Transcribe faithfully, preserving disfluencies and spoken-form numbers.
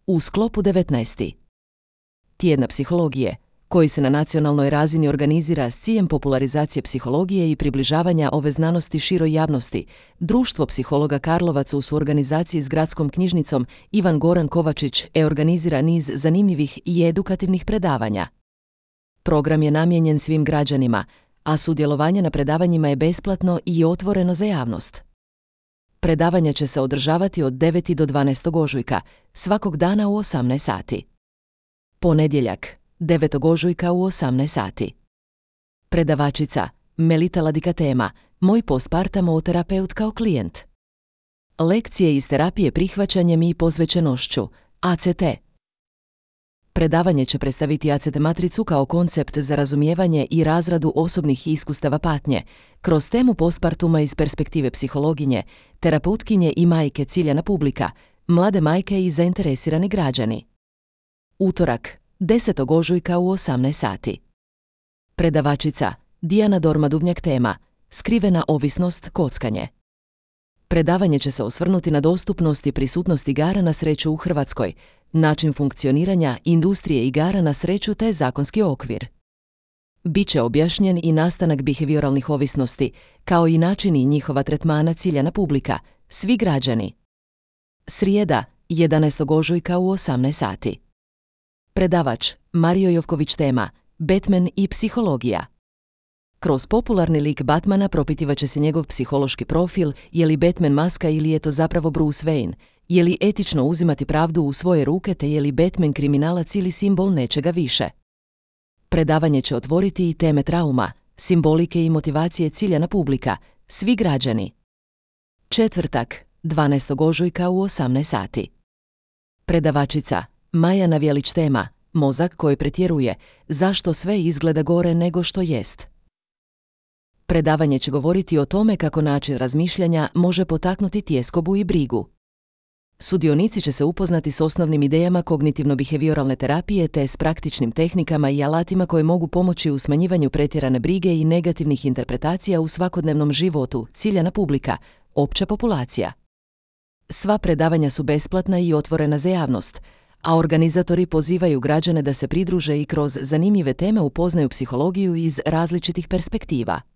U sklopu devetnaest. Tjedna psihologije, koji se na nacionalnoj razini organizira s ciljem popularizacije psihologije i približavanja ove znanosti široj javnosti, Društvo psihologa Karlovac u suorganizaciji s Gradskom knjižnicom Ivan Goran Kovačić e organizira niz zanimljivih i edukativnih predavanja. Program je namijenjen svim građanima, a sudjelovanje na predavanjima je besplatno i otvoreno za javnost. Predavanja će se održavati od devetog do dvanaestog ožujka, svakog dana u osamnaest sati. Ponedjeljak, devetog ožujka u osamnaest sati. Predavačica Melita Ladikatema, moj postpartum terapeut kao klijent. Lekcije iz terapije prihvaćanjem i posvećenošću, A C T. Predavanje će predstaviti A C T matricu kao koncept za razumijevanje i razradu osobnih iskustava patnje, kroz temu postpartuma iz perspektive psihologinje, terapeutkinje i majke ciljana publika, mlade majke i zainteresirani građani. Utorak, desetog ožujka u osamnaest sati. Predavačica Dijana Dorma-Dubnjak, tema Skrivena ovisnost, kockanje. Predavanje će se osvrnuti na dostupnost i prisutnost igara na sreću u Hrvatskoj, način funkcioniranja industrije igara na sreću te zakonski okvir. Biće objašnjen i nastanak behavioralnih ovisnosti, kao i načini njihova tretmana ciljana publika, svi građani. Srijeda, jedanaestog ožujka u osamnaest sati. Predavač Mario Jovković, tema Batman i psihologija. Kroz popularni lik Batmana propitivaće se njegov psihološki profil, je li Batman maska ili je to zapravo Bruce Wayne, je li etično uzimati pravdu u svoje ruke te je li Batman kriminalac ili simbol nečega više. Predavanje će otvoriti i teme trauma, simbolike i motivacije ciljana publika, svi građani. Četvrtak, dvanaestog ožujka u osamnaest sati. Predavačica Maja Navjelić, tema Mozak koji pretjeruje, zašto sve izgleda gore nego što jest. Predavanje će govoriti o tome kako način razmišljanja može potaknuti tjeskobu i brigu. Sudionici će se upoznati s osnovnim idejama kognitivno-behavioralne terapije te s praktičnim tehnikama i alatima koje mogu pomoći u smanjivanju pretjerane brige i negativnih interpretacija u svakodnevnom životu, ciljana publika, opća populacija. Sva predavanja su besplatna i otvorena za javnost, a organizatori pozivaju građane da se pridruže i kroz zanimljive teme upoznaju psihologiju iz različitih perspektiva.